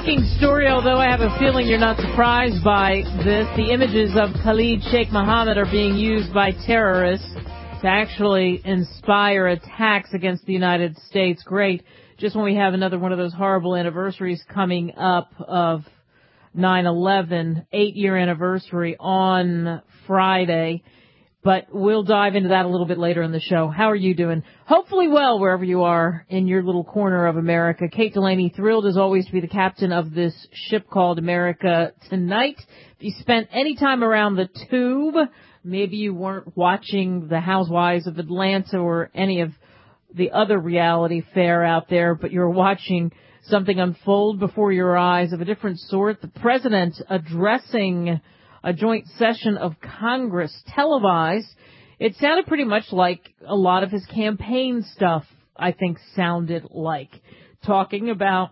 Shocking story, although I have a feeling you're not surprised by this. The images of Khalid Sheikh Mohammed are being used by terrorists to actually inspire attacks against the United States. Great. Just when we have another one of those horrible anniversaries coming up of 9/11, 8-year anniversary on Friday. But we'll dive into that a little bit later in the show. How are you doing? Hopefully well, wherever you are in your little corner of America. Kate Delaney, thrilled as always to be the captain of this ship called America Tonight. If you spent any time around the tube, maybe you weren't watching The Housewives of Atlanta or any of the other reality fare out there, but you're watching something unfold before your eyes of a different sort. The president addressing a joint session of Congress televised. It sounded pretty much like a lot of his campaign stuff, I think, sounded like. Talking about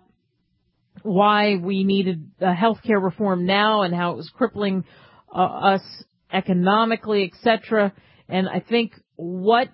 why we needed health care reform now and how it was crippling us economically, etc. And I think what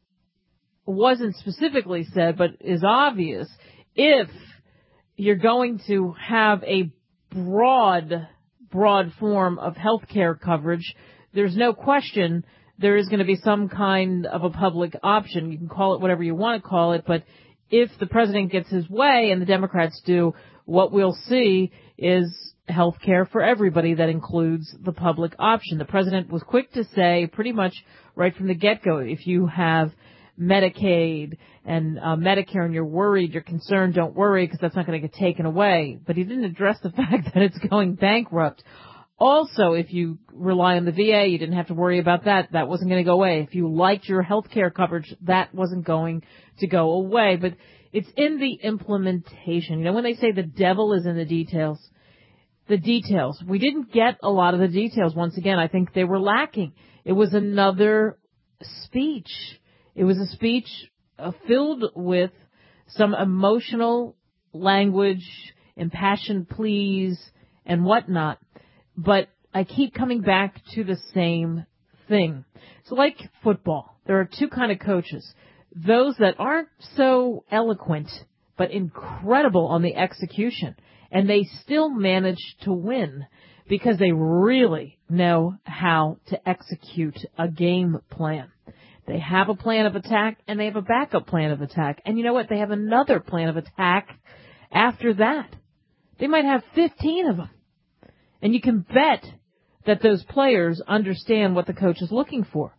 wasn't specifically said, but is obvious, if you're going to have a broad form of health care coverage, there's no question there is going to be some kind of a public option. You can call it whatever you want to call it, but if the president gets his way and the Democrats do, what we'll see is health care for everybody that includes the public option. The president was quick to say pretty much right from the get-go, if you have Medicaid and Medicare and you're worried, you're concerned, don't worry because that's not going to get taken away. But he didn't address the fact that it's going bankrupt. Also, if you rely on the VA, you didn't have to worry about that. That wasn't going to go away. If you liked your health care coverage, that wasn't going to go away. But it's in the implementation. You know, when they say the devil is in the details, we didn't get a lot of the details. Once again, I think they were lacking. It was another speech. It was a speech filled with some emotional language, impassioned pleas, and whatnot. But I keep coming back to the same thing. So like football, there are two kind of coaches. Those that aren't so eloquent, but incredible on the execution. And they still manage to win because they really know how to execute a game plan. They have a plan of attack, and they have a backup plan of attack. And you know what? They have another plan of attack after that. They might have 15 of them. And you can bet that those players understand what the coach is looking for.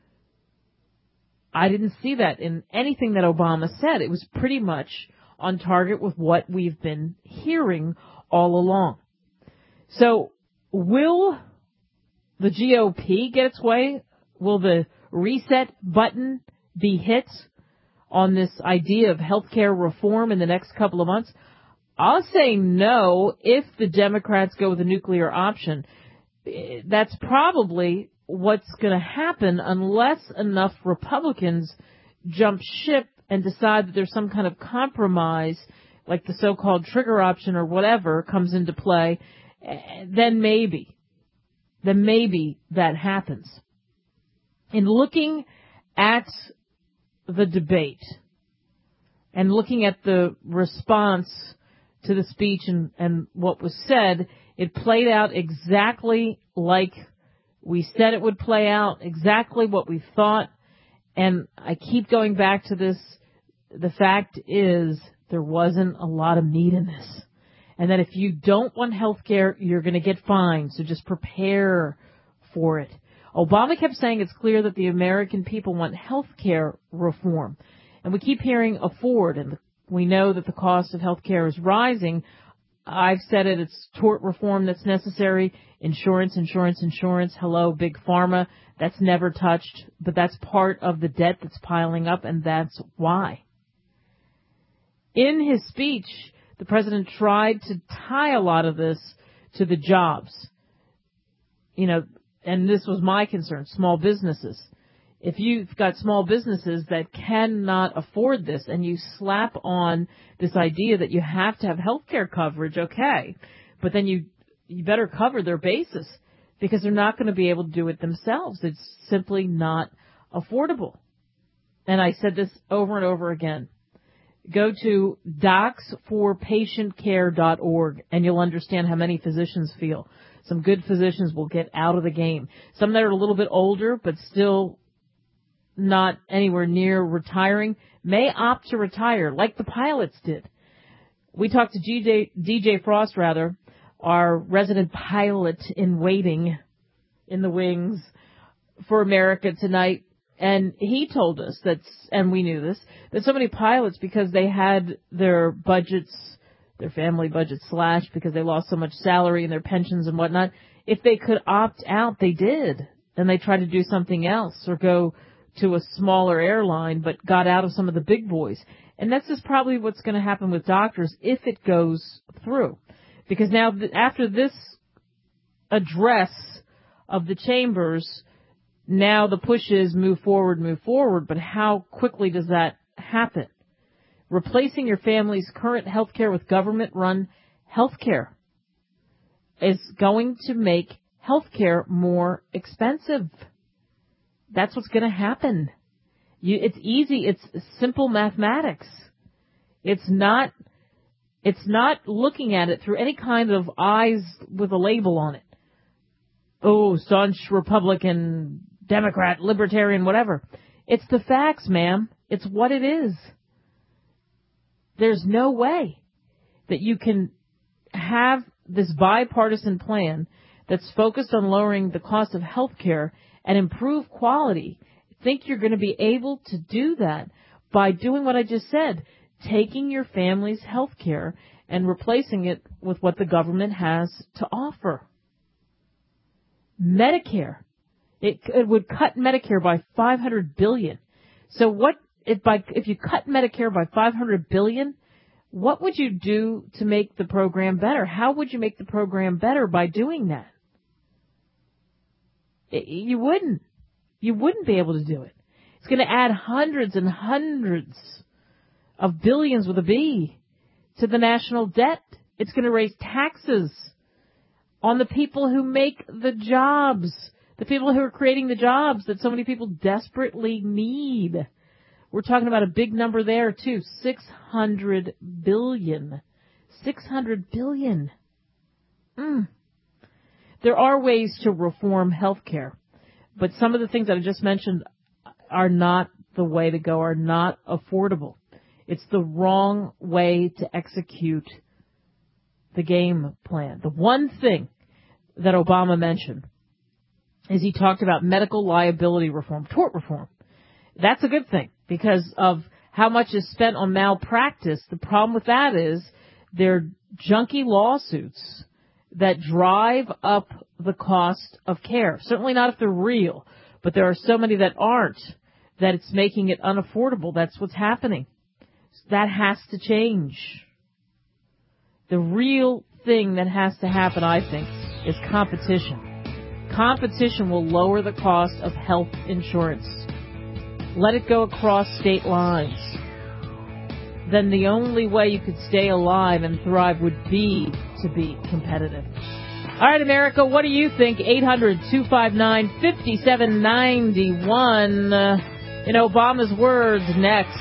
I didn't see that in anything that Obama said. It was pretty much on target with what we've been hearing all along. So will the GOP get its way? Will the reset button be hit on this idea of health care reform in the next couple of months? I'll say no if the Democrats go with a nuclear option. That's probably what's going to happen unless enough Republicans jump ship and decide that there's some kind of compromise, like the so-called trigger option or whatever comes into play. Then maybe that happens. In looking at the debate and looking at the response to the speech and what was said, it played out exactly like we said it would play out, exactly what we thought. And I keep going back to this. The fact is there wasn't a lot of meat in this. And that if you don't want health care, you're going to get fined. So just prepare for it. Obama kept saying it's clear that the American people want health care reform. And we keep hearing afford, and we know that the cost of health care is rising. I've said it, it's tort reform that's necessary. Insurance. Hello, big pharma. That's never touched, but that's part of the debt that's piling up, and that's why. In his speech, the president tried to tie a lot of this to the jobs. You know, and this was my concern, small businesses. If you've got small businesses that cannot afford this and you slap on this idea that you have to have health care coverage, okay, but then you better cover their bases because they're not going to be able to do it themselves. It's simply not affordable. And I said this over and over again. Go to docsforpatientcare.org, and you'll understand how many physicians feel. Some good physicians will get out of the game. Some that are a little bit older, but still not anywhere near retiring, may opt to retire, like the pilots did. We talked to DJ Frost, our resident pilot in waiting in the wings for America tonight. And he told us that, and we knew this, that so many pilots, because they had their budgets, their family budgets slashed because they lost so much salary and their pensions and whatnot, if they could opt out, they did. And they tried to do something else or go to a smaller airline, but got out of some of the big boys. And that's just probably what's going to happen with doctors if it goes through. Because now, after this address of the chambers, now the push is move forward, but how quickly does that happen? Replacing your family's current health care with government-run health care is going to make health care more expensive. That's what's going to happen. It's easy. It's simple mathematics. It's not looking at it through any kind of eyes with a label on it. Oh, staunch Republican, Democrat, Libertarian, whatever. It's the facts, ma'am. It's what it is. There's no way that you can have this bipartisan plan that's focused on lowering the cost of health care and improve quality. Think you're going to be able to do that by doing what I just said, taking your family's health care and replacing it with what the government has to offer. Medicare. It would cut Medicare by $500 billion. So if you cut Medicare by $500 billion, what would you do to make the program better? How would you make the program better by doing that? You wouldn't. You wouldn't be able to do it. It's going to add hundreds and hundreds of billions with a B to the national debt. It's going to raise taxes on the people who make the jobs, the people who are creating the jobs that so many people desperately need. We're talking about a big number there, too, $600 billion. $600 billion. There are ways to reform health care, but some of the things that I just mentioned are not the way to go, are not affordable. It's the wrong way to execute the game plan. The one thing that Obama mentioned is he talked about medical liability reform, tort reform. That's a good thing because of how much is spent on malpractice. The problem with that is they're junky lawsuits that drive up the cost of care. Certainly not if they're real, but there are so many that aren't, that it's making it unaffordable. That's what's happening. That has to change. The real thing that has to happen, I think, is competition. Competition will lower the cost of health insurance. Let it go across state lines. Then the only way you could stay alive and thrive would be to be competitive. All right, America, what do you think? 800-259-5791. In Obama's words, next.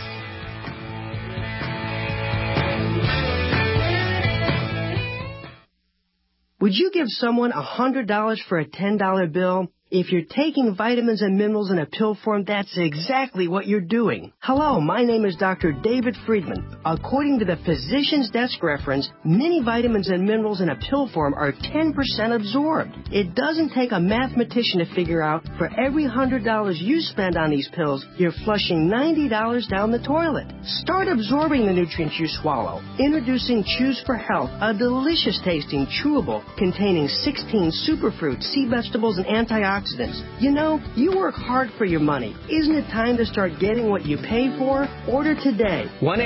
Would you give someone $100 for a $10 bill? If you're taking vitamins and minerals in a pill form, that's exactly what you're doing. Hello, my name is Dr. David Friedman. According to the Physician's Desk reference, many vitamins and minerals in a pill form are 10% absorbed. It doesn't take a mathematician to figure out for every $100 you spend on these pills, you're flushing $90 down the toilet. Start absorbing the nutrients you swallow. Introducing Choose for Health, a delicious tasting chewable containing 16 superfruits, sea vegetables, and antioxidants. You know, you work hard for your money. Isn't it time to start getting what you pay for? Order today.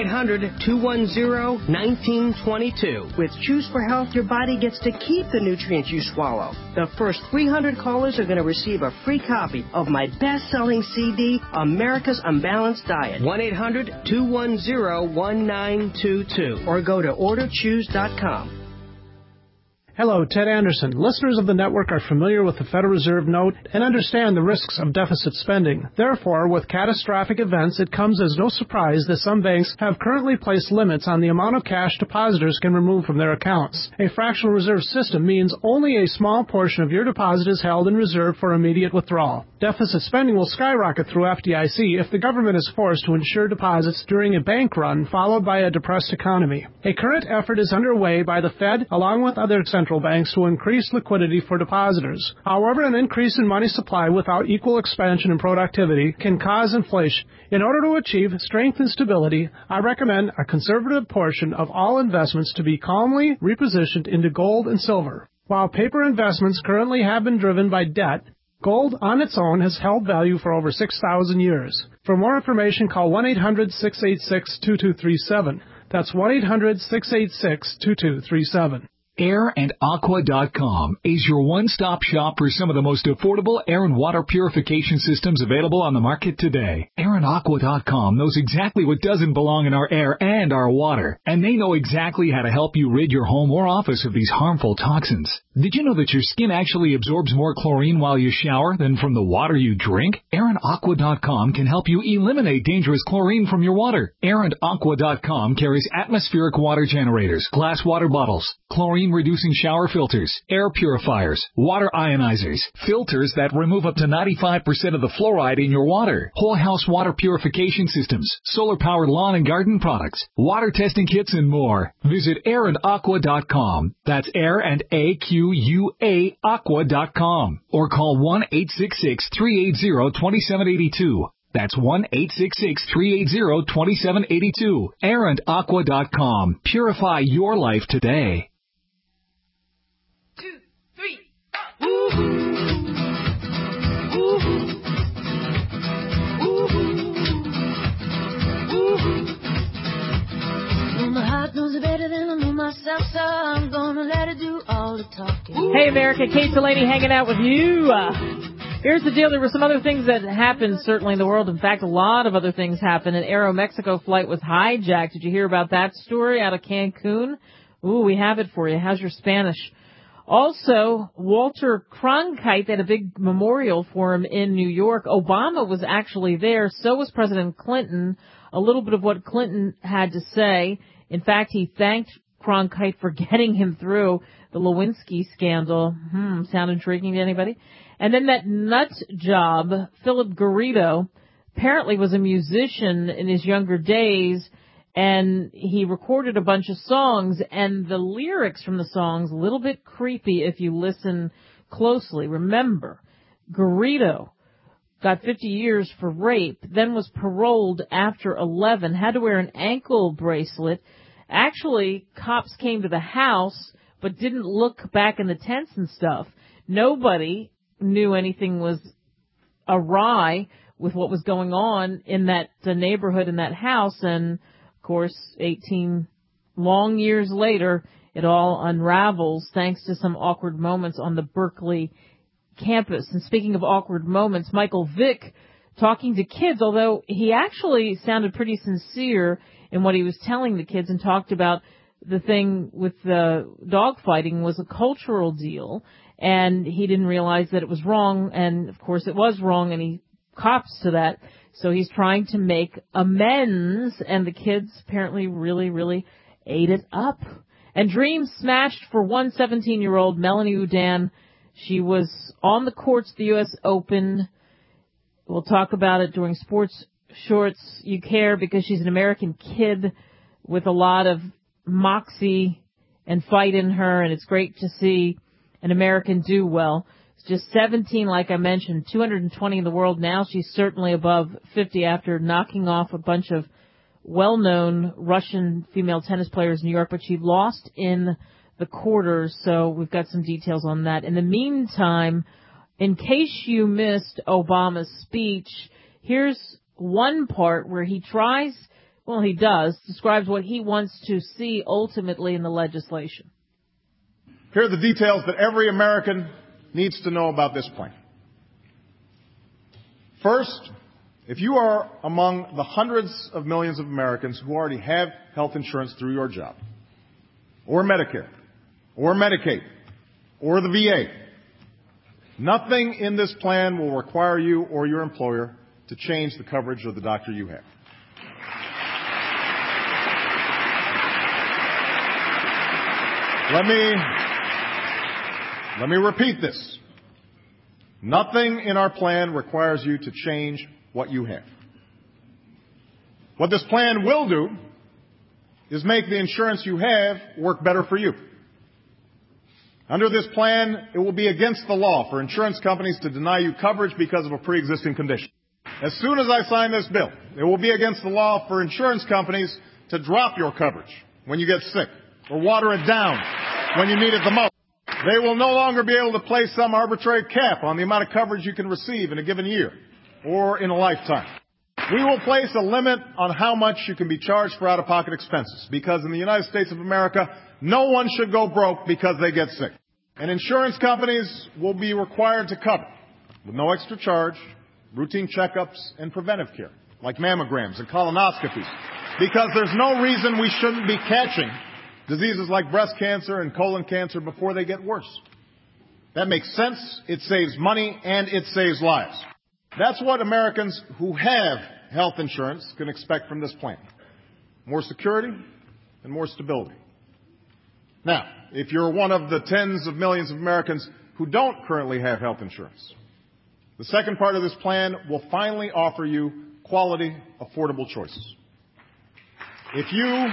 1-800-210-1922. With Choose for Health, your body gets to keep the nutrients you swallow. The first 300 callers are going to receive a free copy of my best-selling CD, America's Unbalanced Diet. 1-800-210-1922. Or go to orderchoose.com. Hello, Ted Anderson. Listeners of the network are familiar with the Federal Reserve note and understand the risks of deficit spending. Therefore, with catastrophic events, it comes as no surprise that some banks have currently placed limits on the amount of cash depositors can remove from their accounts. A fractional reserve system means only a small portion of your deposit is held in reserve for immediate withdrawal. Deficit spending will skyrocket through FDIC if the government is forced to insure deposits during a bank run followed by a depressed economy. A current effort is underway by the Fed along with other central banks to increase liquidity for depositors. However, an increase in money supply without equal expansion in productivity can cause inflation. In order to achieve strength and stability, I recommend a conservative portion of all investments to be calmly repositioned into gold and silver. While paper investments currently have been driven by debt, gold on its own has held value for over 6,000 years. For more information, call 1-800-686-2237. That's 1-800-686-2237. AirandAqua.com is your one-stop shop for some of the most affordable air and water purification systems available on the market today. AirandAqua.com knows exactly what doesn't belong in our air and our water, and they know exactly how to help you rid your home or office of these harmful toxins. Did you know that your skin actually absorbs more chlorine while you shower than from the water you drink? AirandAqua.com can help you eliminate dangerous chlorine from your water. AirandAqua.com carries atmospheric water generators, glass water bottles, chlorine-reducing shower filters, air purifiers, water ionizers, filters that remove up to 95% of the fluoride in your water, whole house water purification systems, solar-powered lawn and garden products, water testing kits, and more. Visit AirandAqua.com. That's Air and AQUA Aqua.com. Or call 1-866-380-2782. That's 1-866-380-2782. AirandAqua.com. Purify your life today. 2, 3, woo-hoo. Woo-hoo. Woo-hoo. Woo-hoo. Well, my heart knows it better than I know myself, so I'm gonna let it do all the talking. Hey, America, Kate Delaney hanging out with you. Here's the deal. There were some other things that happened, certainly in the world. In fact, a lot of other things happened. An Aeromexico flight was hijacked. Did you hear about that story out of Cancun? Ooh, we have it for you. How's your Spanish? Also, Walter Cronkite had a big memorial for him in New York. Obama was actually there. So was President Clinton. A little bit of what Clinton had to say. In fact, he thanked Cronkite for getting him through the Lewinsky scandal. Sound intriguing to anybody? And then that nut job, Philip Garrido, apparently was a musician in his younger days, and he recorded a bunch of songs, and the lyrics from the songs, a little bit creepy if you listen closely. Remember, Garrido got 50 years for rape, then was paroled after 11, had to wear an ankle bracelet. Actually, cops came to the house, but didn't look back in the tents and stuff. Nobody knew anything was awry with what was going on in that neighborhood, in that house, and of course 18 long years later it all unravels thanks to some awkward moments on the Berkeley campus. And speaking of awkward moments, Michael Vick talking to kids, although he actually sounded pretty sincere in what he was telling the kids and talked about the thing with the dogfighting was a cultural deal, and he didn't realize that it was wrong, and of course it was wrong, and he cops to that. So he's trying to make amends, and the kids apparently really, really ate it up. And dreams smashed for one 17-year-old, Melanie Oudin. She was on the courts of the U.S. Open. We'll talk about it during Sports Shorts. You care because she's an American kid with a lot of moxie and fight in her, and it's great to see an American do well. It's just 17, like I mentioned, 220 in the world now. She's certainly above 50 after knocking off a bunch of well-known Russian female tennis players in New York, but she lost in the quarters, so we've got some details on that. In the meantime, in case you missed Obama's speech, here's one part where he tries, well, he does, describes what he wants to see ultimately in the legislation. Here are the details that every American needs to know about this plan. First, if you are among the hundreds of millions of Americans who already have health insurance through your job, or Medicare, or Medicaid, or the VA. Nothing in this plan will require you or your employer to change the coverage of the doctor you have. Let me repeat this. Nothing in our plan requires you to change what you have. What this plan will do is make the insurance you have work better for you. Under this plan, it will be against the law for insurance companies to deny you coverage because of a pre-existing condition. As soon as I sign this bill, it will be against the law for insurance companies to drop your coverage when you get sick or water it down when you need it the most. They will no longer be able to place some arbitrary cap on the amount of coverage you can receive in a given year or in a lifetime. We will place a limit on how much you can be charged for out-of-pocket expenses because in the United States of America, no one should go broke because they get sick. And insurance companies will be required to cover, with no extra charge, routine checkups and preventive care, like mammograms and colonoscopies, because there's no reason we shouldn't be catching diseases like breast cancer and colon cancer before they get worse. That makes sense, it saves money, and it saves lives. That's what Americans who have health insurance can expect from this plan. More security and more stability. Now, if you're one of the tens of millions of Americans who don't currently have health insurance, the second part of this plan will finally offer you quality, affordable choices. If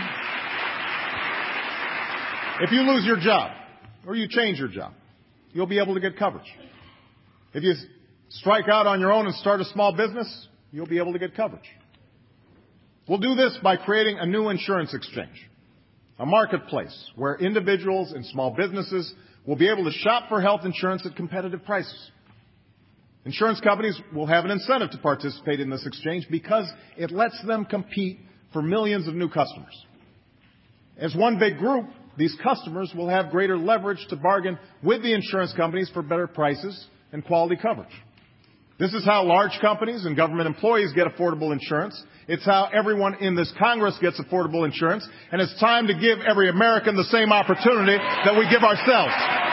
you lose your job or you change your job, you'll be able to get coverage. If you strike out on your own and start a small business, you'll be able to get coverage. We'll do this by creating a new insurance exchange, a marketplace where individuals and small businesses will be able to shop for health insurance at competitive prices. Insurance companies will have an incentive to participate in this exchange because it lets them compete for millions of new customers. As one big group, these customers will have greater leverage to bargain with the insurance companies for better prices and quality coverage. This is how large companies and government employees get affordable insurance. It's how everyone in this Congress gets affordable insurance. And it's time to give every American the same opportunity that we give ourselves.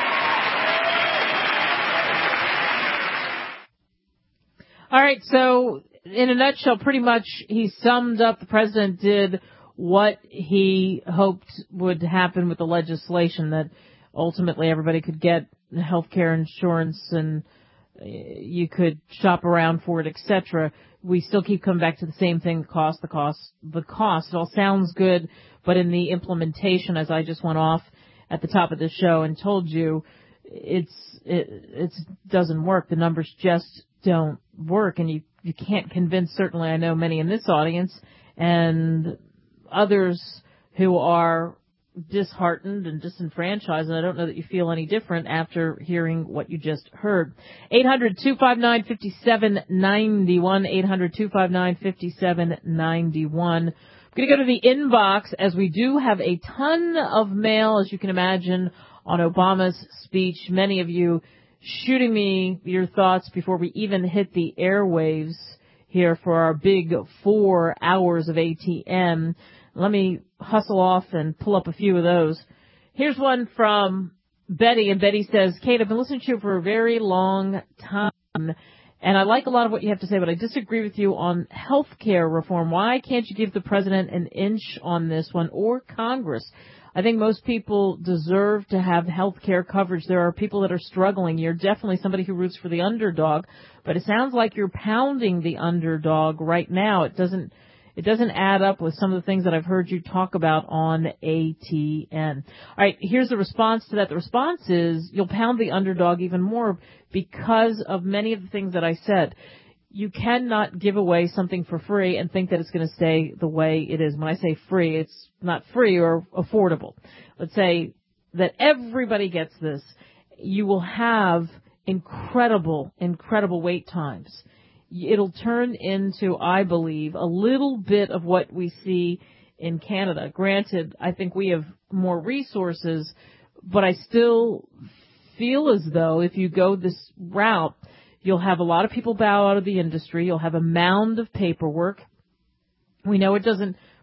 All right, so in a nutshell, pretty much he summed up, the president did what he hoped would happen with the legislation, that ultimately everybody could get health care insurance and you could shop around for it, etc. We still keep coming back to the same thing, the cost. It all sounds good, but in the implementation, as I just went off at the top of the show and told you, it doesn't work. The numbers just don't work, and you can't convince, certainly I know many in this audience and others who are disheartened and disenfranchised, and I don't know that you feel any different after hearing what you just heard. 800-259-5791, 800-259-5791. I'm going to go to the inbox, as we do have a ton of mail, as you can imagine, on Obama's speech. Many of you shooting me your thoughts before we even hit the airwaves here for our big 4 hours of ATM. Let me hustle off and pull up a few of those. Here's one from Betty, and Betty says, Kate, I've been listening to you for a very long time, and I like a lot of what you have to say, but I disagree with you on health care reform. Why can't you give the president an inch on this one, or Congress? I think most people deserve to have health care coverage. There are people that are struggling. You're definitely somebody who roots for the underdog, but it sounds like you're pounding the underdog right now. It doesn't add up with some of the things that I've heard you talk about on ATN. All right, here's the response to that. The response is you'll pound the underdog even more because of many of the things that I said. You cannot give away something for free and think that it's going to stay the way it is. When I say free, it's not free or affordable. Let's say that everybody gets this. You will have incredible wait times. It'll turn into, I believe, a little bit of what we see in Canada. Granted, I think we have more resources, but I still feel as though if you go this route, you'll have a lot of people bow out of the industry. You'll have a mound of paperwork. We know it doesn't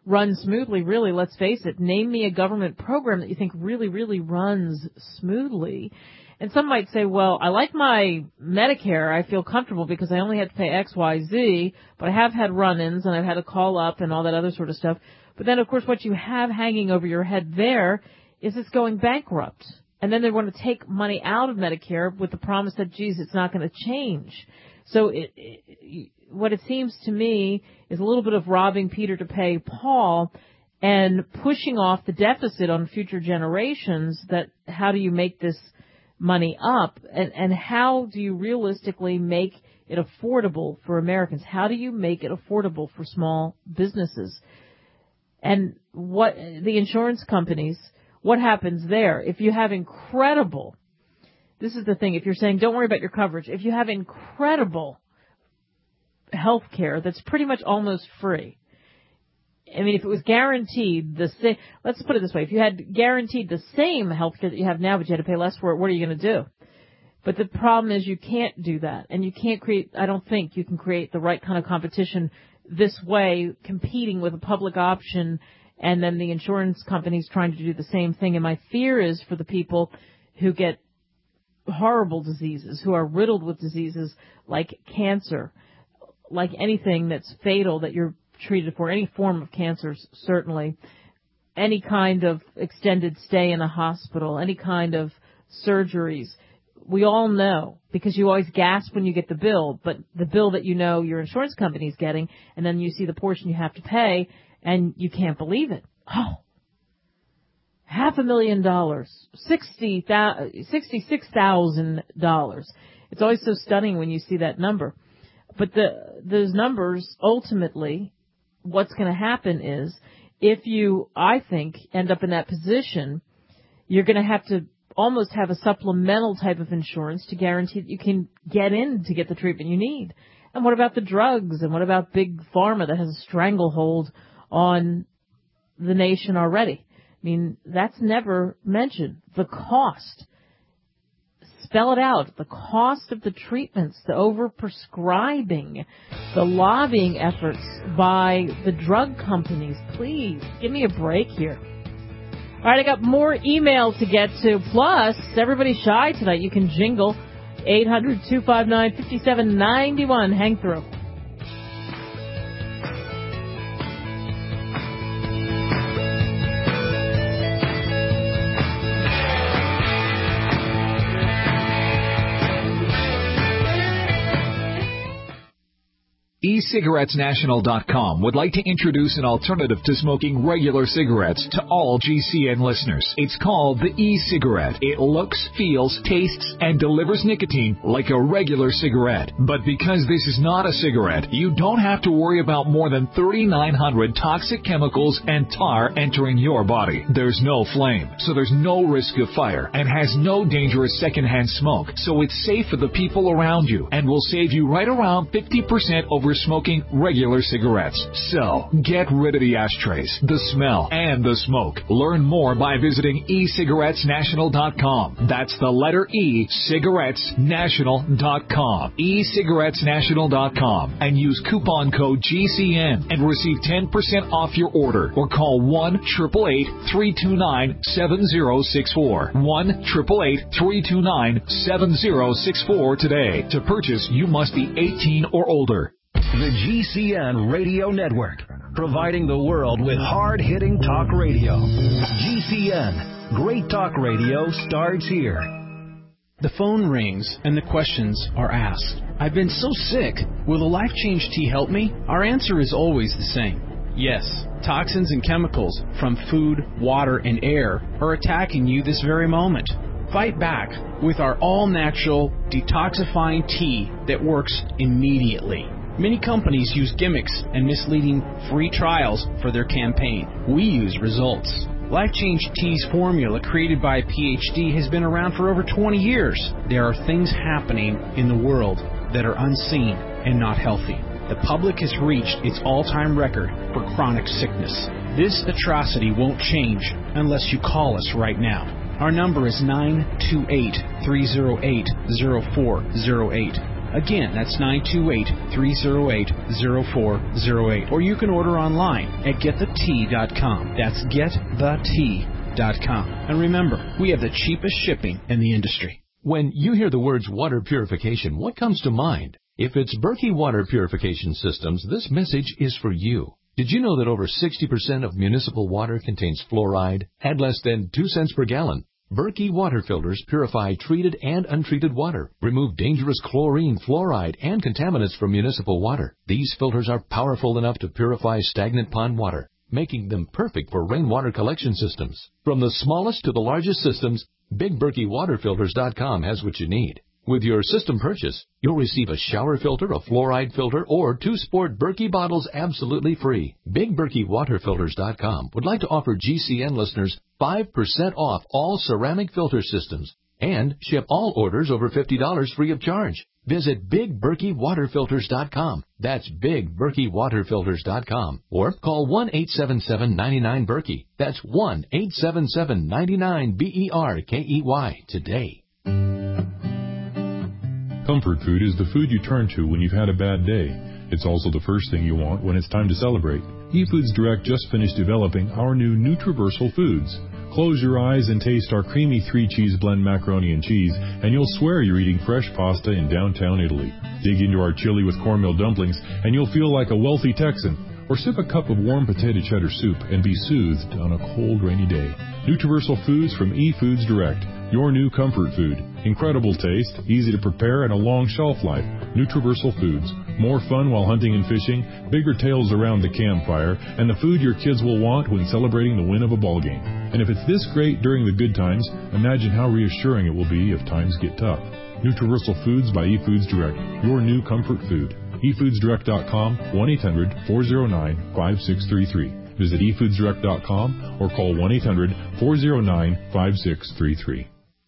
run smoothly. Really, let's face it, name me a government program that you think really, really runs smoothly. And some might say, well, I like my Medicare. I feel comfortable because I only had to pay X, Y, Z, but I have had run-ins and I've had to call up and all that other sort of stuff. But then, of course, what you have hanging over your head there is it's going bankrupt. And then they want to take money out of Medicare with the promise that, geez, it's not going to change. So what it seems to me is a little bit of robbing Peter to pay Paul and pushing off the deficit on future generations. That how do you make this money up, and how do you realistically make it affordable for Americans? How do you make it affordable for small businesses? And what the insurance companies, what happens there? If you have incredible, this is the thing, if you're saying don't worry about your coverage, if you have incredible health care that's pretty much almost free, I mean, if it was guaranteed the same, let's put it this way, if you had guaranteed the same health care that you have now, but you had to pay less for it, what are you going to do? But the problem is you can't do that, and you can't create, I don't think you can create the right kind of competition this way, competing with a public option, and then the insurance companies trying to do the same thing. And my fear is for the people who get horrible diseases, who are riddled with diseases like cancer, like anything that's fatal that you're treated for, any form of cancer, certainly, any kind of extended stay in a hospital, any kind of surgeries. We all know, because you always gasp when you get the bill, but the bill that you know your insurance company is getting, and then you see the portion you have to pay, and you can't believe it. Oh, $500,000, $66,000. It's always so stunning when you see that number. But those numbers, ultimately, what's going to happen is, if you, I think, end up in that position, you're going to have to almost have a supplemental type of insurance to guarantee that you can get in to get the treatment you need. And what about the drugs? And what about big pharma that has a stranglehold on the nation already? I mean, that's never mentioned. The cost. Spell it out. The cost of the treatments, the overprescribing, the lobbying efforts by the drug companies. Please, give me a break here. All right, I got more email to get to. Plus, everybody's shy tonight. You can jingle 800-259-5791. Hang through. eCigarettesNational.com would like to introduce an alternative to smoking regular cigarettes to all GCN listeners. It's called the e-cigarette. It looks, feels, tastes, and delivers nicotine like a regular cigarette. But because this is not a cigarette, you don't have to worry about more than 3,900 toxic chemicals and tar entering your body. There's no flame, so there's no risk of fire, and has no dangerous secondhand smoke, so it's safe for the people around you and will save you right around 50% over smoking regular cigarettes. So, get rid of the ashtrays, the smell, and the smoke. Learn more by visiting eCigarettesNational.com. That's the letter E, cigarettesnational.com. eCigarettesNational.com. And use coupon code GCN and receive 10% off your order. Or call 1-888-329-7064. 1-888-329-7064 today. To purchase, you must be 18 or older. The GCN Radio Network, providing the world with hard-hitting talk radio. GCN, great talk radio starts here. The phone rings and the questions are asked. I've been so sick. Will the Life Change tea help me? Our answer is always the same. Yes, toxins and chemicals from food, water, and air are attacking you this very moment. Fight back with our all-natural detoxifying tea that works immediately. Many companies use gimmicks and misleading free trials for their campaign. We use results. Life Change Tea's formula, created by a PhD, has been around for over 20 years. There are things happening in the world that are unseen and not healthy. The public has reached its all-time record for chronic sickness. This atrocity won't change unless you call us right now. Our number is 928-308-0408. Again, that's 928-308-0408. Or you can order online at GetTheT.com. That's GetTheT.com. And remember, we have the cheapest shipping in the industry. When you hear the words water purification, what comes to mind? If it's Berkey Water Purification Systems, this message is for you. Did you know that over 60% of municipal water contains fluoride at less than 2 cents per gallon? Berkey water filters purify treated and untreated water, remove dangerous chlorine, fluoride, and contaminants from municipal water. These filters are powerful enough to purify stagnant pond water, making them perfect for rainwater collection systems. From the smallest to the largest systems, BigBerkeyWaterFilters.com has what you need. With your system purchase, you'll receive a shower filter, a fluoride filter, or 2 sport Berkey bottles absolutely free. BigBerkeyWaterFilters.com would like to offer GCN listeners 5% off all ceramic filter systems and ship all orders over $50 free of charge. Visit BigBerkeyWaterFilters.com. That's BigBerkeyWaterFilters.com. Or call 1-877-99-BERKEY. That's 1-877-99-BERKEY today. Comfort food is the food you turn to when you've had a bad day. It's also the first thing you want when it's time to celebrate. eFoods Direct just finished developing our new Nutriversal Foods. Close your eyes and taste our creamy 3-cheese blend macaroni and cheese, and you'll swear you're eating fresh pasta in downtown Italy. Dig into our chili with cornmeal dumplings, and you'll feel like a wealthy Texan. Or sip a cup of warm potato cheddar soup and be soothed on a cold, rainy day. Nutriversal Foods from eFoods Direct. Your new comfort food. Incredible taste, easy to prepare, and a long shelf life. Nutriversal Foods. More fun while hunting and fishing, bigger tales around the campfire, and the food your kids will want when celebrating the win of a ball game. And if it's this great during the good times, imagine how reassuring it will be if times get tough. Nutriversal Foods by eFoods Direct. Your new comfort food. eFoodsDirect.com, 1-800-409-5633. Visit eFoodsDirect.com or call 1-800-409-5633.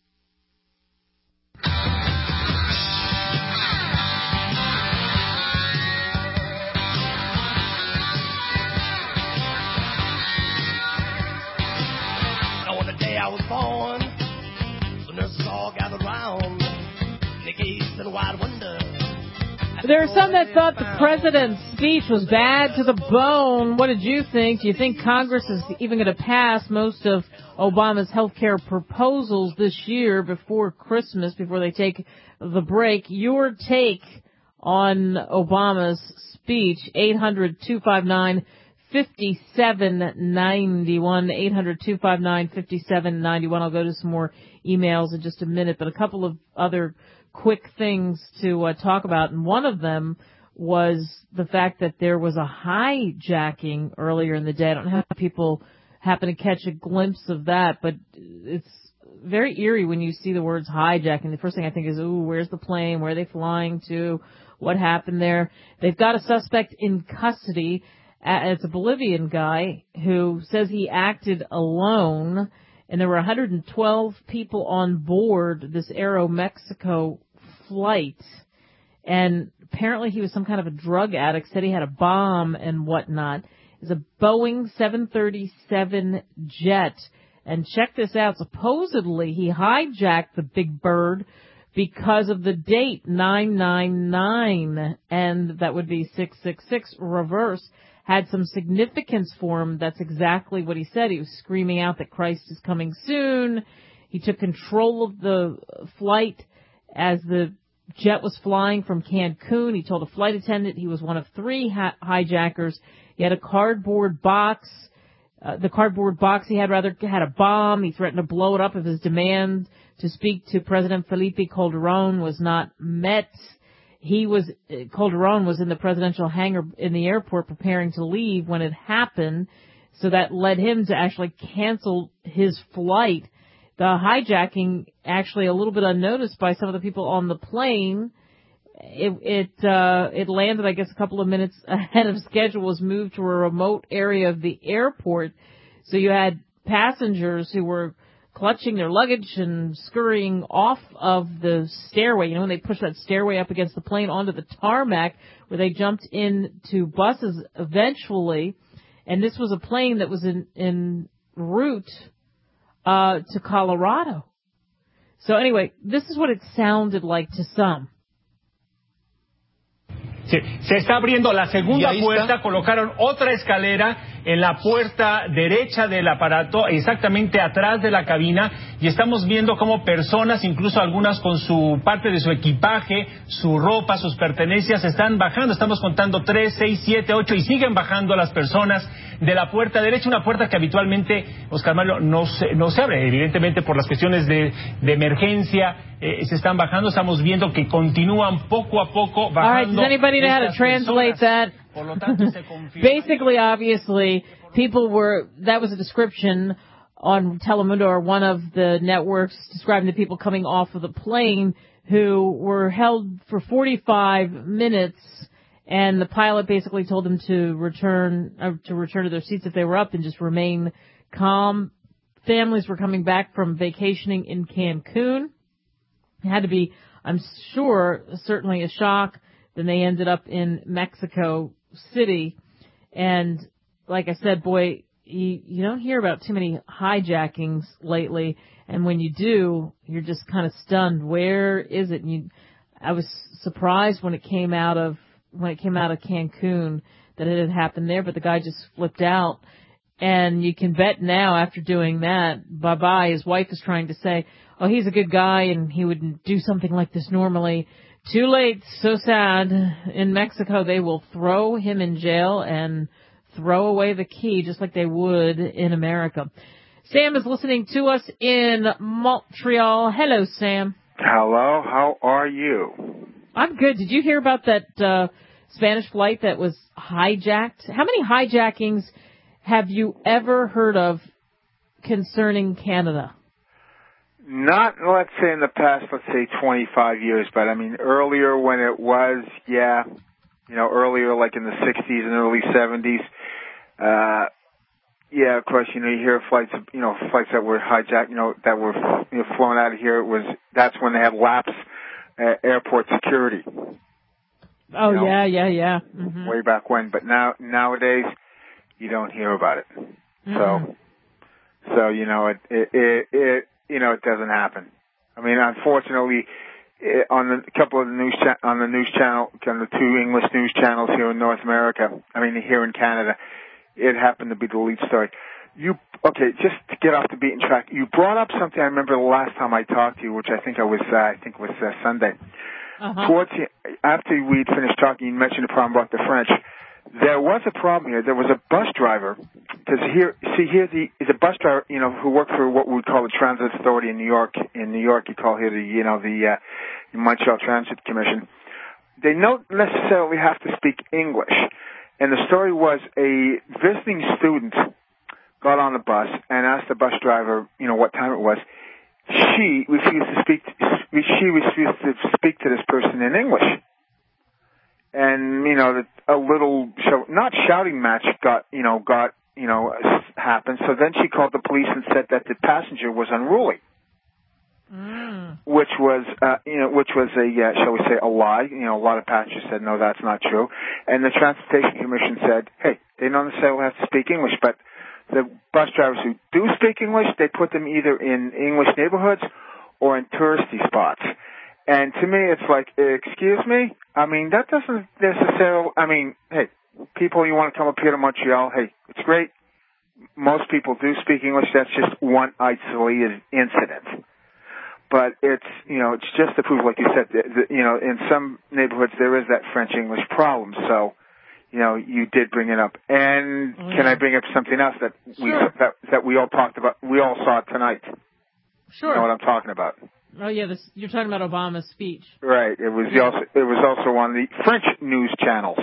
On the day I was born, the nurses all gathered round. They gazed in wide wonder. There are some that thought the president's speech was bad to the bone. What did you think? Do you think Congress is even going to pass most of Obama's health care proposals this year before Christmas, before they take the break? Your take on Obama's speech, 800-259-5791, 800-259-5791. I'll go to some more emails in just a minute, but a couple of other quick things to talk about, and one of them was the fact that there was a hijacking earlier in the day. I don't know how people happen to catch a glimpse of that, but it's very eerie when you see the words hijacking. The first thing I think is, ooh, where's the plane? Where are they flying to? What happened there? They've got a suspect in custody. It's a Bolivian guy who says he acted alone, and there were 112 people on board this Aeromexico flight, and apparently he was some kind of a drug addict, said he had a bomb and whatnot. It's a Boeing 737 jet, and check this out, supposedly he hijacked the big bird because of the date 999, and that would be 666 reverse, had some significance for him. That's exactly what he said. He was screaming out that Christ is coming soon. He took control of the flight as the jet was flying from Cancun. He told a flight attendant he was one of 3 hijackers. He had a cardboard box. The cardboard box he had had a bomb. He threatened to blow it up if his demand to speak to President Felipe Calderón was not met. Calderón was in the presidential hangar in the airport preparing to leave when it happened, so that led him to actually cancel his flight. The hijacking, actually a little bit unnoticed by some of the people on the plane. It landed, I guess, a couple of minutes ahead of schedule, was moved to a remote area of the airport. So you had passengers who were clutching their luggage and scurrying off of the stairway. You know, when they push that stairway up against the plane onto the tarmac, where they jumped into buses eventually. And this was a plane that was en route to Colorado. So anyway, this is what it sounded like to some. Sí, se está abriendo la segunda puerta, colocaron otra escalera en la puerta derecha del aparato, exactamente atrás de la cabina, y estamos viendo cómo personas, incluso algunas con su parte de su equipaje, su ropa, sus pertenencias, están bajando. Estamos contando 3, 6, 7, 8 y siguen bajando las personas de la puerta derecha, una puerta que habitualmente, Oscar Mario, no se abre, evidentemente por las cuestiones de emergencia. Se están bajando, estamos viendo que continúan poco a poco bajando. All right, does anybody know how to translate that? Basically, obviously, that was a description on Telemundo, or one of the networks, describing the people coming off of the plane who were held for 45 minutes, and the pilot basically told them to return to their seats if they were up and just remain calm. Families were coming back from vacationing in Cancun. It had to be, I'm sure, certainly a shock. Then they ended up in Mexico City. And like I said, boy, you don't hear about too many hijackings lately. And when you do, you're just kind of stunned. Where is it? And I was surprised when it came out of Cancun that it had happened there, but the guy just flipped out. And you can bet now, after doing that, bye-bye. His wife is trying to say, oh, he's a good guy and he wouldn't do something like this normally. Too late. So sad. In Mexico, they will throw him in jail and throw away the key just like they would in America. Sam is listening to us in Montreal. Hello, Sam. Hello. How are you? I'm good. Did you hear about that Spanish flight that was hijacked? How many hijackings have you ever heard of concerning Canada? Not, let's say, in the past, 25 years, but I mean, earlier when it was, earlier like in the 60s and early 70s, of course, you hear flights that were hijacked, that were flown out of here. That's when they had lapse airport security. Oh, yeah. Mm-hmm. Way back when, but nowadays, you don't hear about it. Mm-hmm. So it doesn't happen. I mean, unfortunately, on the two English news channels here in North America, here in Canada, it happened to be the lead story. Just to get off the beaten track, you brought up something I remember the last time I talked to you, which I think was Sunday. Uh-huh. After we'd finished talking, you mentioned a problem about the French. There was a problem here. There was a bus driver, because the bus driver, who worked for what we would call the Transit Authority in New York. In New York, you call here the Montreal Transit Commission. They don't necessarily have to speak English. And the story was a visiting student got on the bus and asked the bus driver, what time it was. She refused to speak to this person in English. And, a little not shouting match happened. So then she called the police and said that the passenger was unruly. Which was shall we say, a lie. A lot of passengers said, no, that's not true. And the Transportation Commission said, hey, they don't necessarily have to speak English, but the bus drivers who do speak English, they put them either in English neighborhoods or in touristy spots. And to me, it's like, excuse me? That doesn't necessarily, hey, people, you want to come up here to Montreal, hey, it's great. Most people do speak English. That's just one isolated incident. But it's just to prove, like you said, in some neighborhoods there is that French-English problem. So, you did bring it up. And can I bring up something else that we all talked about, we all saw tonight? Sure. You know what I'm talking about? Oh, yeah, you're talking about Obama's speech. Right. It was also on the French news channels.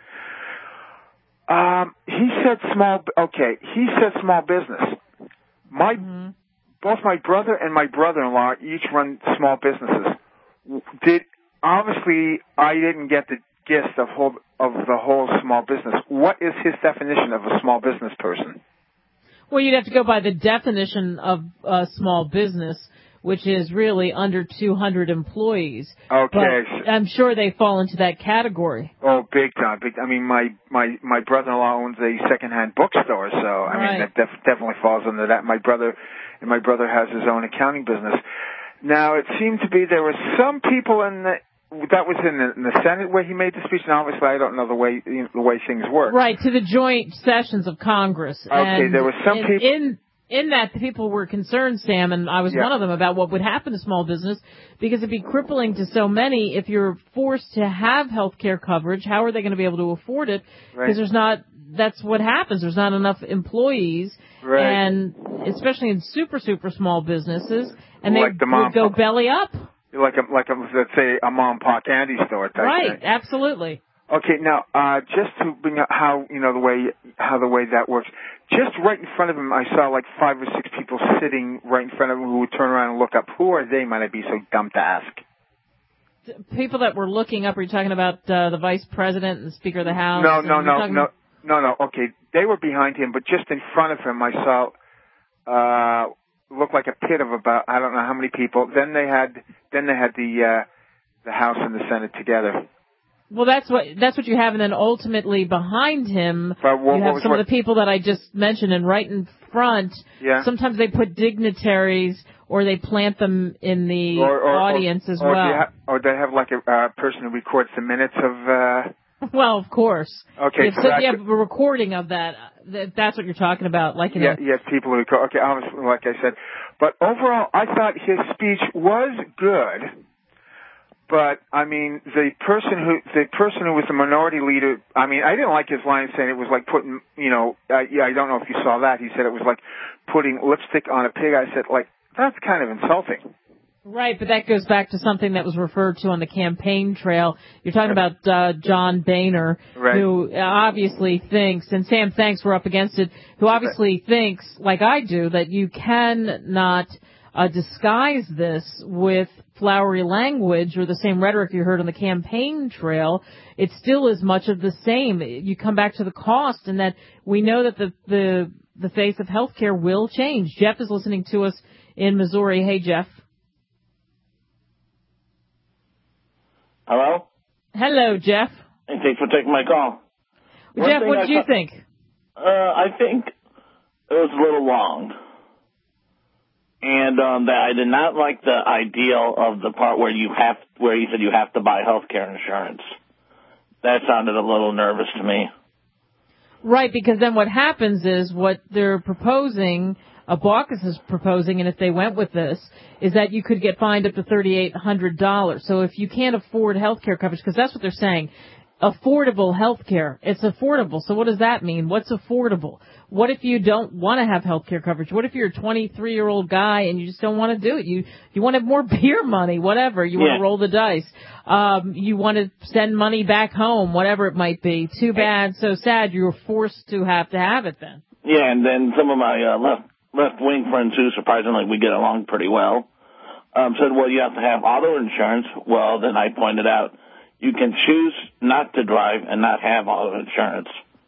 He said small business. Both my brother and my brother-in-law each run small businesses. Obviously, I didn't get the gist of the whole small business. What is his definition of a small business person? Well, you'd have to go by the definition of a small business, which is really under 200 employees. Okay. But I'm sure they fall into that category. Oh, big time. My brother-in-law owns a secondhand bookstore, so that definitely falls under that. My brother has his own accounting business. Now, it seemed to be there were some people in that was in the Senate where he made the speech, and obviously I don't know the way things work. Right, to the joint sessions of Congress. Okay, and there were some people... In that, the people were concerned, Sam, and I was one of them, about what would happen to small business, because it'd be crippling to so many if you're forced to have health care coverage. How are they going to be able to afford it? Because that's what happens. There's not enough employees, and especially in super small businesses, and like they would go belly up. Like let's say a mom and pop candy store type Right, thing. absolutely. Okay, now just to bring up how the way that works. Just right in front of him, I saw like 5 or 6 people sitting right in front of him who would turn around and look up. Who are they? Might I be so dumb to ask? People that were looking up. Are you talking about the Vice President and the Speaker of the House? No. Okay, they were behind him, but just in front of him, I saw looked like a pit of about I don't know how many people. Then they had the House and the Senate together. Well, that's what you have, and then ultimately behind him, you have some of the people that I just mentioned, and right in front, sometimes they put dignitaries or they plant them in the audience as well. Or they have like a person who records the minutes of... Well, of course. Okay, so you have a recording of that. That's what you're talking about. Like, yes, people who record. Okay, obviously, like I said. But overall, I thought his speech was good. But I mean, the person who was the minority leader. I mean, I didn't like his line saying it was like putting, I don't know if you saw that. He said it was like putting lipstick on a pig. I said, like, that's kind of insulting. Right, but that goes back to something that was referred to on the campaign trail. You're talking about John Boehner, who obviously thinks, and Sam, thanks, we're up against it, who obviously thinks, like I do, that you cannot disguise this with flowery language or the same rhetoric you heard on the campaign trail. It still is much of the same. You come back to the cost, and that we know that the face of healthcare will change. Jeff is listening to us in Missouri. Hey, Jeff. Hello? Hello, Jeff. Hey, thanks for taking my call. Jeff, what did you think? I think it was a little long. And that I did not like the ideal of the part where he said you have to buy health care insurance. That sounded a little nervous to me. Right, because then what happens is what they're proposing, Baucus is proposing, and if they went with this, is that you could get fined up to $3,800. So if you can't afford health care coverage, because that's what they're saying, affordable health care. It's affordable. So what does that mean? What's affordable? What if you don't want to have health care coverage? What if you're a 23-year-old guy and you just don't want to do it? You want to have more beer money, whatever. You want to roll the dice. You want to send money back home, whatever it might be. Too bad, so sad. You were forced to have it then. Yeah, and then some of my left-wing friends who surprisingly we get along pretty well said, well, you have to have auto insurance. Well, then I pointed out, you can choose not to drive and not have auto insurance.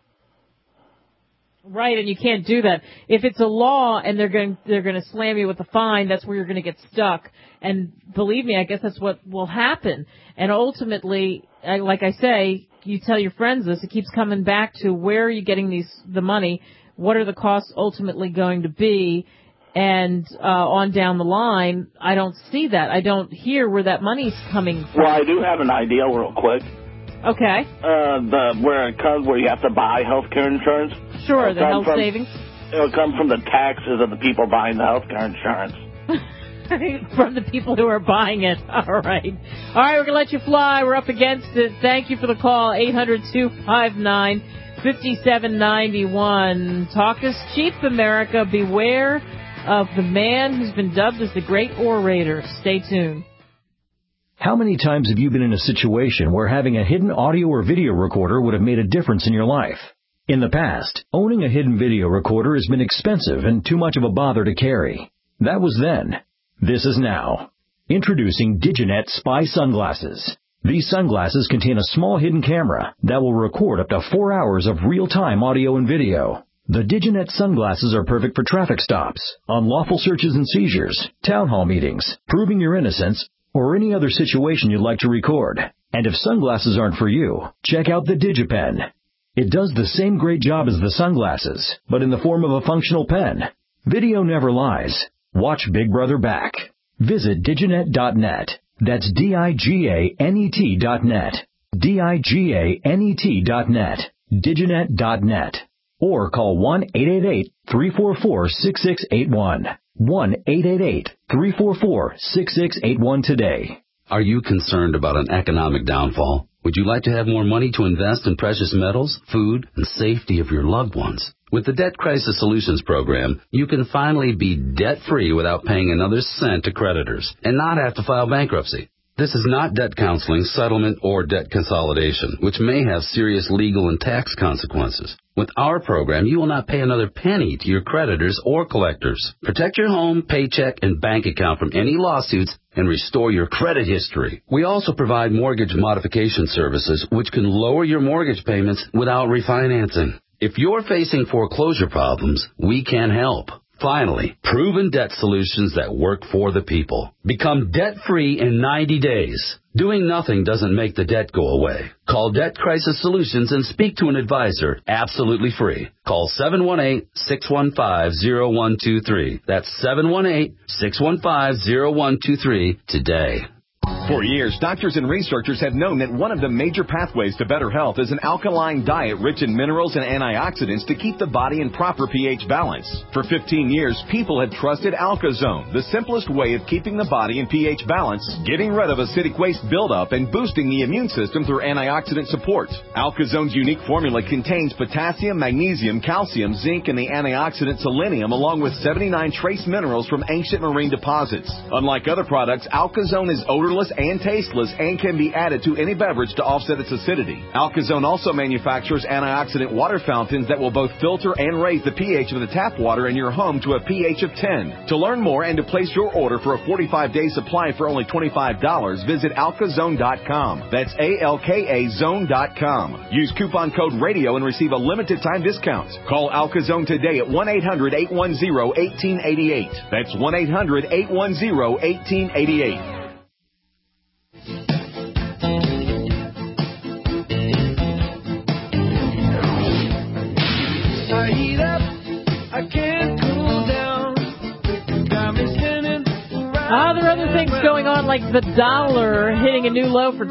Right, and you can't do that. If it's a law and they're going to slam you with a fine, that's where you're going to get stuck. And believe me, I guess that's what will happen. And ultimately, like I say, you tell your friends this, it keeps coming back to where are you getting the money? What are the costs ultimately going to be? And on down the line, I don't see that. I don't hear where that money's coming from. Well, I do have an idea real quick. Okay. Where it comes where you have to buy health care insurance. Sure, the health savings. It'll come from the taxes of the people buying the health care insurance. From the people who are buying it. All right, we're going to let you fly. We're up against it. Thank you for the call. 800-259-5791. Talk is cheap, America. Beware of the man who's been dubbed as the great orator. Stay tuned. How many times have you been in a situation where having a hidden audio or video recorder would have made a difference in your life? In the past, owning a hidden video recorder has been expensive and too much of a bother to carry. That was then. This is now. Introducing Diginet Spy Sunglasses. These sunglasses contain a small hidden camera that will record up to 4 hours of real-time audio and video. The Diginet sunglasses are perfect for traffic stops, unlawful searches and seizures, town hall meetings, proving your innocence, or any other situation you'd like to record. And if sunglasses aren't for you, check out the DigiPen. It does the same great job as the sunglasses, but in the form of a functional pen. Video never lies. Watch Big Brother back. Visit Diginet.net. That's DIGANET.net. DIGANET.net. Diginet.net. Or call 1-888-344-6681. 1-888-344-6681 today. Are you concerned about an economic downfall? Would you like to have more money to invest in precious metals, food, and safety of your loved ones? With the Debt Crisis Solutions Program, you can finally be debt-free without paying another cent to creditors and not have to file bankruptcy. This is not debt counseling, settlement, or debt consolidation, which may have serious legal and tax consequences. With our program, you will not pay another penny to your creditors or collectors. Protect your home, paycheck, and bank account from any lawsuits and restore your credit history. We also provide mortgage modification services, which can lower your mortgage payments without refinancing. If you're facing foreclosure problems, we can help. Finally, proven debt solutions that work for the people. Become debt-free in 90 days. Doing nothing doesn't make the debt go away. Call Debt Crisis Solutions and speak to an advisor absolutely free. Call 718-615-0123. That's 718-615-0123 today. For years, doctors and researchers have known that one of the major pathways to better health is an alkaline diet rich in minerals and antioxidants to keep the body in proper pH balance. For 15 years, people have trusted AlkaZone, the simplest way of keeping the body in pH balance, getting rid of acidic waste buildup, and boosting the immune system through antioxidant support. AlkaZone's unique formula contains potassium, magnesium, calcium, zinc, and the antioxidant selenium, along with 79 trace minerals from ancient marine deposits. Unlike other products, AlkaZone is odorless and tasteless and can be added to any beverage to offset its acidity. AlkaZone also manufactures antioxidant water fountains that will both filter and raise the pH of the tap water in your home to a pH of 10. To learn more and to place your order for a 45-day supply for only $25, visit alkazone.com. That's ALKA zone.com. Use coupon code RADIO and receive a limited time discount. Call AlkaZone today at 1-800-810-1888. That's 1-800-810-1888. There are other things going on, like the dollar hitting a new low for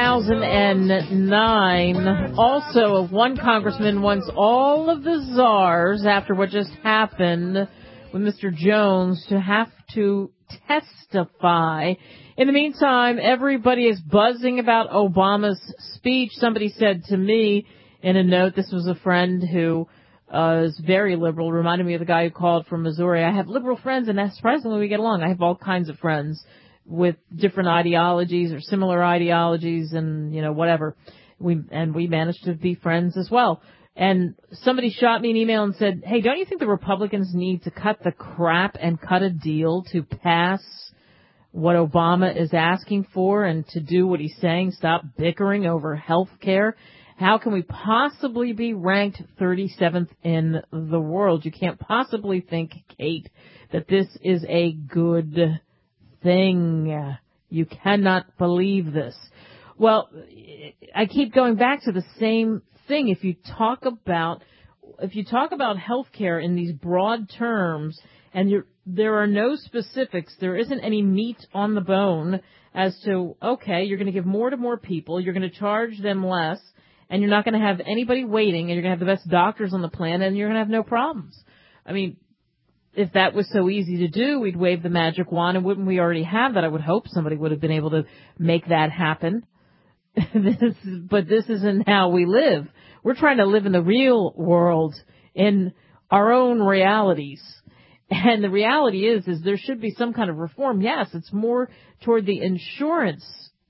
2009. Also, one congressman wants all of the czars, after what just happened with Mr. Jones, to have to testify. In the meantime, everybody is buzzing about Obama's speech. Somebody said to me in a note, this was a friend who is very liberal, reminded me of the guy who called from Missouri. I have liberal friends, and that's surprisingly we get along. I have all kinds of friends with different ideologies or similar ideologies and, you know, whatever. We managed to be friends as well. And somebody shot me an email and said, hey, don't you think the Republicans need to cut the crap and cut a deal to pass what Obama is asking for and to do what he's saying, stop bickering over health care? How can we possibly be ranked 37th in the world? You can't possibly think, Kate, that this is a good thing. You cannot believe this. Well, I keep going back to the same thing. If you talk about health care in these broad terms and there are no specifics, there isn't any meat on the bone as to, okay, you're going to give more to more people, you're going to charge them less, and you're not going to have anybody waiting, and you're going to have the best doctors on the planet, and you're going to have no problems. I mean, if that was so easy to do, we'd wave the magic wand, and wouldn't we already have that? I would hope somebody would have been able to make that happen. But this isn't how we live. We're trying to live in the real world, in our own realities. And the reality is there should be some kind of reform. Yes, it's more toward the insurance,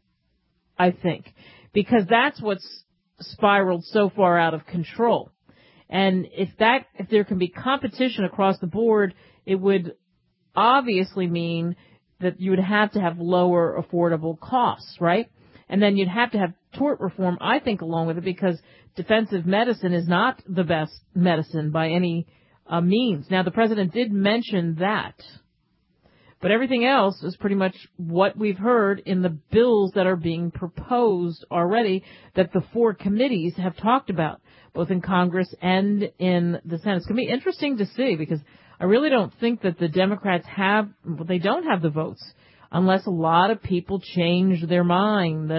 I think, because that's what's spiraled so far out of control. And if there can be competition across the board, it would obviously mean that you would have to have lower affordable costs, right? And then you'd have to have tort reform, I think, along with it, because defensive medicine is not the best medicine by any means. Now, the president did mention that. But everything else is pretty much what we've heard in the bills that are being proposed already that the four committees have talked about, both in Congress and in the Senate. It's going to be interesting to see because I really don't think that the Democrats don't have the votes. unless a lot of people change their mind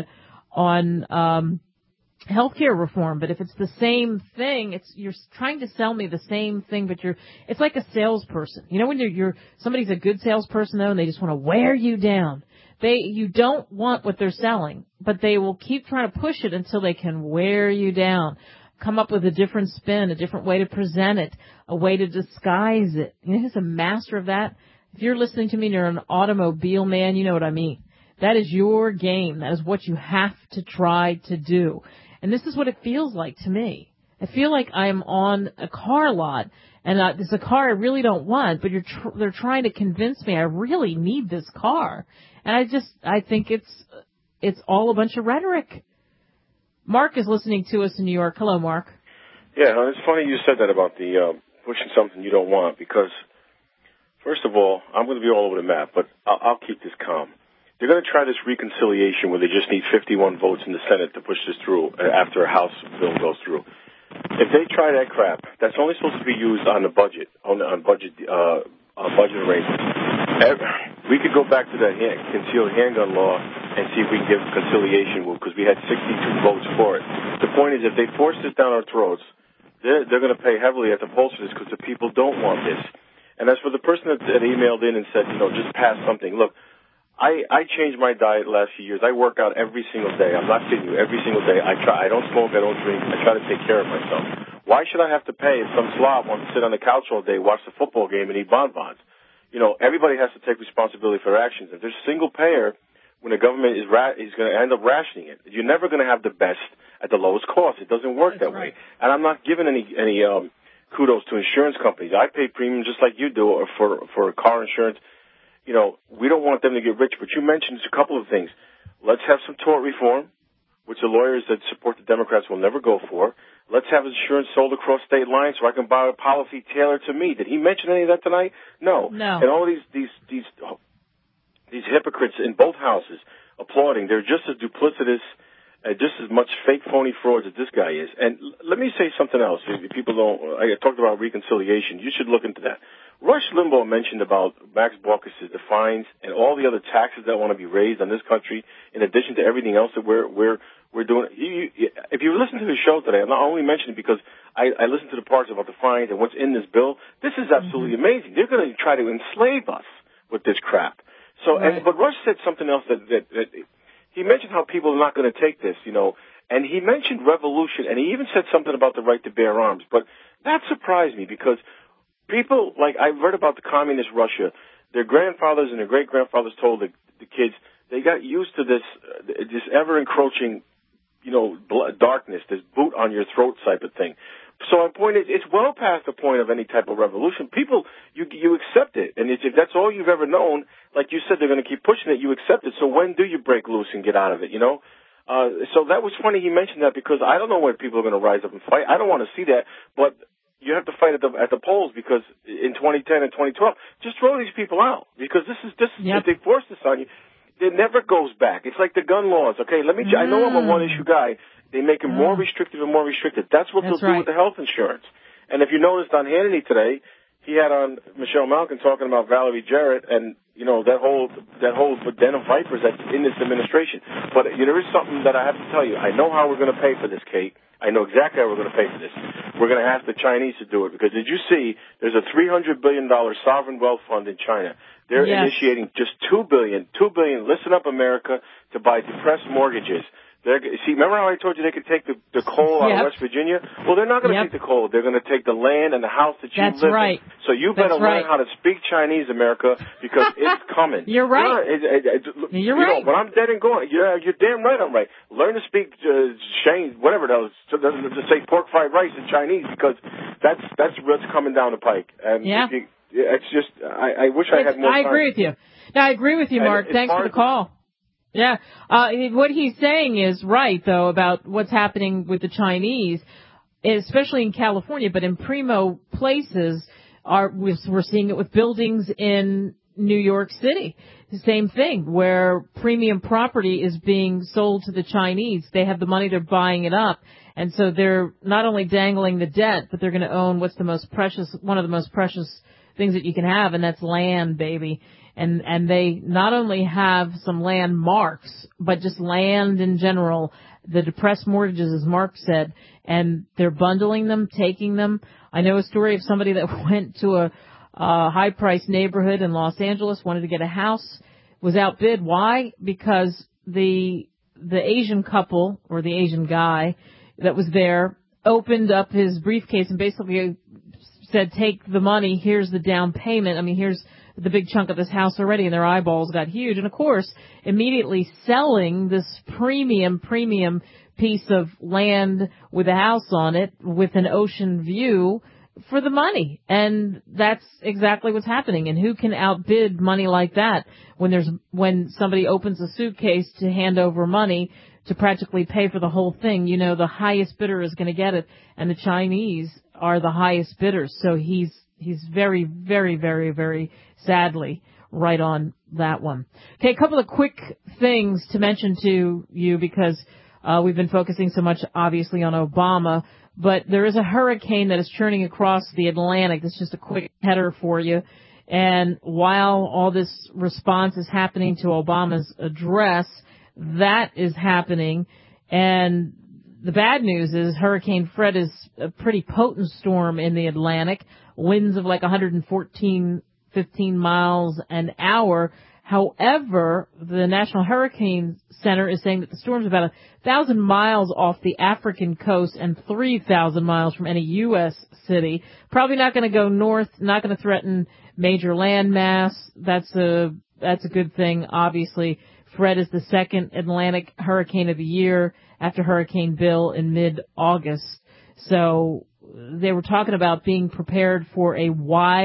on healthcare reform. But if it's the same thing, you're trying to sell me the same thing, but it's like a salesperson. You know, when somebody's a good salesperson though, and they just want to wear you down. You don't want what they're selling, but they will keep trying to push it until they can wear you down. Come up with a different spin, a different way to present it, a way to disguise it. You know who's a master of that? If you're listening to me and you're an automobile man, you know what I mean. That is your game. That is what you have to try to do. And this is what it feels like to me. I feel like I'm on a car lot, and it's a car I really don't want, but they're trying to convince me I really need this car. And I think it's all a bunch of rhetoric. Mark is listening to us in New York. Hello, Mark. Yeah, it's funny you said that about the pushing something you don't want, because first of all, I'm going to be all over the map, but I'll keep this calm. They're going to try this reconciliation where they just need 51 votes in the Senate to push this through after a House bill goes through. If they try that crap, that's only supposed to be used on the budget, on budget arrangements. We could go back to the concealed handgun law and see if we can get conciliation, because we had 62 votes for it. The point is, if they force this down our throats, they're going to pay heavily at the polls for this, because the people don't want this. And as for the person that emailed in and said, just pass something, look, I changed my diet the last few years. I work out every single day. I'm not kidding you. Every single day. I don't smoke. I don't drink. I try to take care of myself. Why should I have to pay if some slob wants to sit on the couch all day, watch the football game, and eat bonbons? Everybody has to take responsibility for their actions. If there's single payer, when the government is going to end up rationing it, you're never going to have the best at the lowest cost. It doesn't work that way. And I'm not giving any kudos to insurance companies. I pay premium just like you do for car insurance. We don't want them to get rich, but you mentioned a couple of things. Let's have some tort reform, which the lawyers that support the Democrats will never go for. Let's have insurance sold across state lines so I can buy a policy tailored to me. Did he mention any of that tonight? No. And all these hypocrites in both houses applauding, they're just as duplicitous, just as much fake, phony frauds as this guy is. And let me say something else. If people don't, I talked about reconciliation. You should look into that. Rush Limbaugh mentioned about Max Baucus' the fines and all the other taxes that want to be raised on this country, in addition to everything else that we're doing. If you listen to his show today, I'm not only mentioning it because I listened to the parts about the fines and what's in this bill. This is absolutely amazing. They're going to try to enslave us with this crap. So, but Rush said something else that he mentioned how people are not going to take this, and he mentioned revolution, and he even said something about the right to bear arms. But that surprised me, because people, like I've read about the communist Russia, their grandfathers and their great-grandfathers told the kids they got used to this ever-encroaching, darkness, this boot on your throat type of thing. So my point is, it's well past the point of any type of revolution. People, you accept it. And if that's all you've ever known, like you said, they're going to keep pushing it, you accept it. So when do you break loose and get out of it, So that was funny he mentioned that, because I don't know when people are going to rise up and fight. I don't want to see that, but you have to fight at the polls, because in 2010 and 2012, just throw these people out, because this is if they force this on you, it never goes back. It's like the gun laws. Okay, I know I'm a one-issue guy. They make it more restrictive and more restrictive. That's what they'll do with the health insurance. And if you noticed on Hannity today, he had on Michelle Malkin talking about Valerie Jarrett and, that whole den of vipers that's in this administration. But there is something that I have to tell you. I know how we're going to pay for this, Kate. I know exactly how we're going to pay for this. We're going to ask the Chinese to do it, because did you see there's a $300 billion sovereign wealth fund in China? They're initiating just $2 billion, listen up, America, to buy depressed mortgages. Remember how I told you they could take the coal out of West Virginia? Well, they're not going to take the coal. They're going to take the land and the house that you live in. So you better learn how to speak Chinese, America, because it's coming. You're right. You're right. When I'm dead and gone, you're damn right I'm right. Learn to speak Shane, whatever that was, to say pork fried rice in Chinese, because that's what's coming down the pike. And it's just, I wish I had more time. I agree with you. No, I agree with you, Mark. Thanks for the call. Yeah. What he's saying is right, though, about what's happening with the Chinese, especially in California, but in primo places, we're seeing it with buildings in New York City. The same thing, where premium property is being sold to the Chinese. They have the money, they're buying it up. And so they're not only dangling the debt, but they're going to own one of the most precious things that you can have, and that's land, baby. and they not only have some landmarks, but just land in general, the depressed mortgages, as Mark said, and they're bundling them, taking them. I know a story of somebody that went to a high-priced neighborhood in Los Angeles, wanted to get a house, was outbid. Why? Because the Asian couple, or the Asian guy that was there, opened up his briefcase and basically said, take the money, here's the down payment. I mean, here's the big chunk of this house already, and their eyeballs got huge. And, of course, immediately selling this premium piece of land with a house on it with an ocean view for the money. And that's exactly what's happening. And who can outbid money like that when somebody opens a suitcase to hand over money to practically pay for the whole thing? You know, the highest bidder is going to get it, and the Chinese are the highest bidders. So he's very, very, very, very sadly right on that one. Okay, a couple of quick things to mention to you because we've been focusing so much, obviously, on Obama. But there is a hurricane that is churning across the Atlantic. That's just a quick header for you. And while all this response is happening to Obama's address, that is happening. And the bad news is Hurricane Fred is a pretty potent storm in the Atlantic. Winds of like 115 miles an hour. However, the National Hurricane Center is saying that the storm's about 1,000 miles off the African coast and 3,000 miles from any U.S. city. Probably not going to go north, not going to threaten major landmass. That's a good thing, obviously. Fred is the second Atlantic hurricane of the year after Hurricane Bill in mid-August. So they were talking about being prepared for a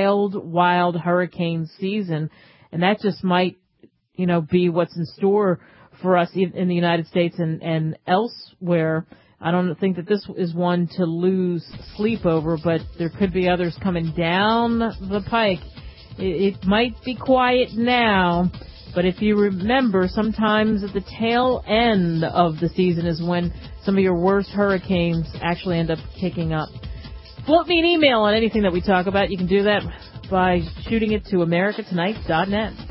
wild hurricane season. And that just might, be what's in store for us in the United States and elsewhere. I don't think that this is one to lose sleep over, but there could be others coming down the pike. It might be quiet now, but if you remember, sometimes at the tail end of the season is when some of your worst hurricanes actually end up kicking up. Float me an email on anything that we talk about. You can do that by shooting it to americatonight.net.